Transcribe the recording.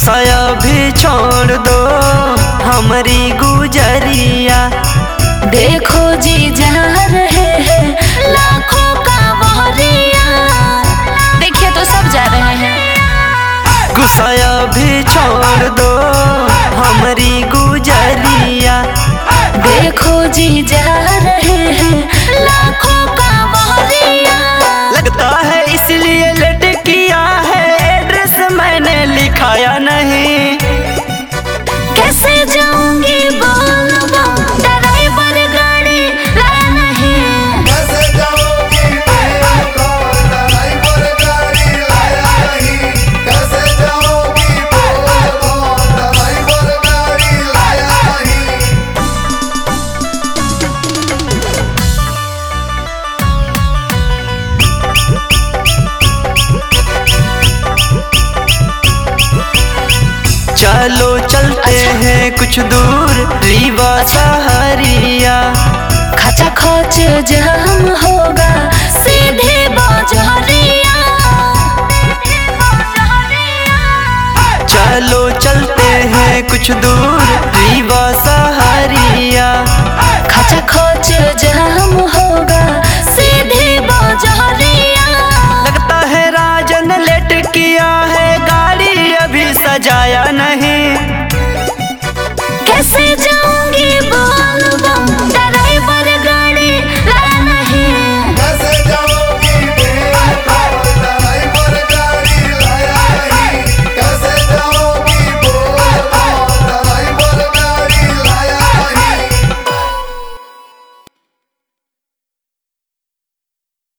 गुस्सा भी छोड़ दो हमारी गुजरिया। देखो जी जा रहे हैं लाखों का बहरिया। देखिए तो सब जा रहे हैं। गुस्सा भी छोड़ दो हमारी गुजरिया। देखो जी जा रहे हैं लाखों का बहरिया। लगता है इसलिए लेट किया है, एड्रेस मैंने लिखाया नहीं। कैसे जाऊंगी बोलो ड्राइवर गाड़ी लाया नहीं। कैसे जाओगी बोलो ड्राइवर गाड़ी लाया नहीं। कैसे जाओगी बोलो ड्राइवर गाड़ी लाया नहीं। चलो चलते हैं कुछ दूर रीवा सहरिया। खचा खच जाम होगा सीधे बाजारिया। चलो चलते हैं कुछ दूर रीवा सहरिया। खचा खच जाम होगा